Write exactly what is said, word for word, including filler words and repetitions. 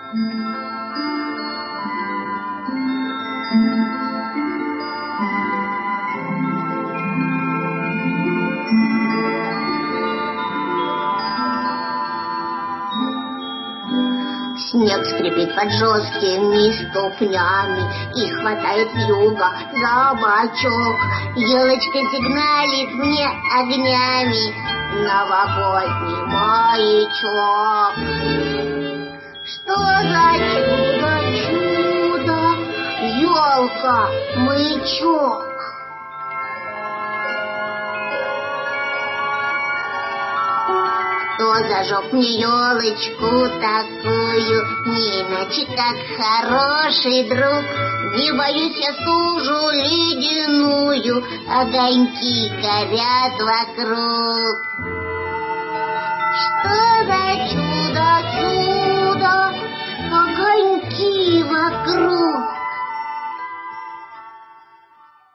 Снег скрипит под жесткими ступнями и хватает вьюга за бочок. Елочка сигналит мне огнями, новогодний маячок. Что за чудо-чудо, елка-маячок? Кто зажег мне елочку такую, не иначе как хороший друг? Не боюсь я стужу ледяную, огоньки горят вокруг. Что за чудо-чудо?